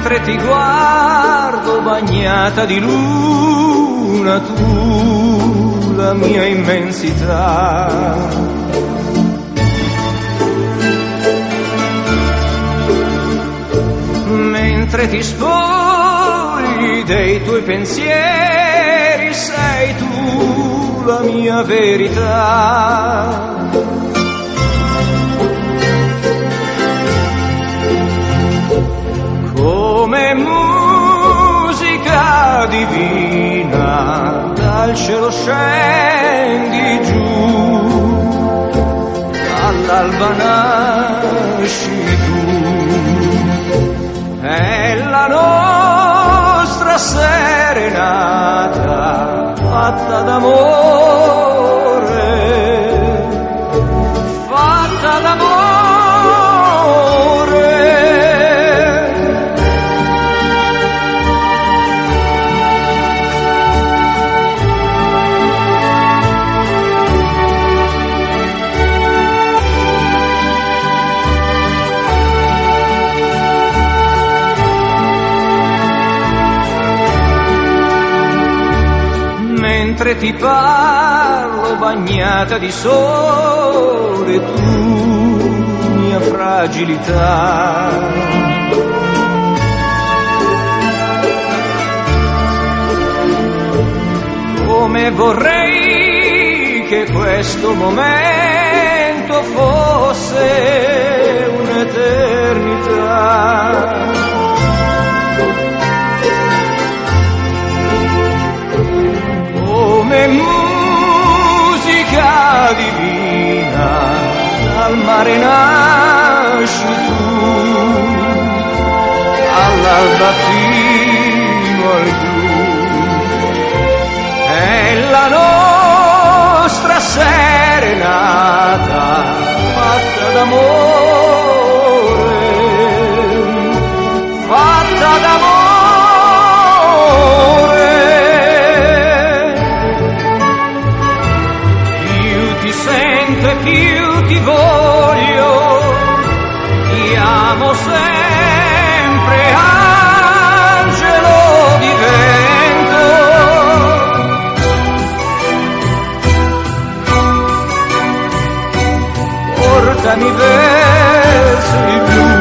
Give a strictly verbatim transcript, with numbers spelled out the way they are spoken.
mentre ti guardo bagnata di luna, tu la mia immensità. Mentre ti spogli dei tuoi pensieri, sei tu la mia verità. Come musica divina dal cielo scendi giù, all'alba nasci tu. È la nostra serenata fatta d'amore, fatta d'amore. Mentre ti parlo bagnata di sole, tu mia fragilità. Come vorrei che questo momento fosse un'eternità. Come musica divina dal mare nasci tu, all'alba fino al blu. È la nostra serenata fatta d'amore, fatta d'amore. Più ti voglio, ti amo sempre, angelo di vento. Portami verso il blu.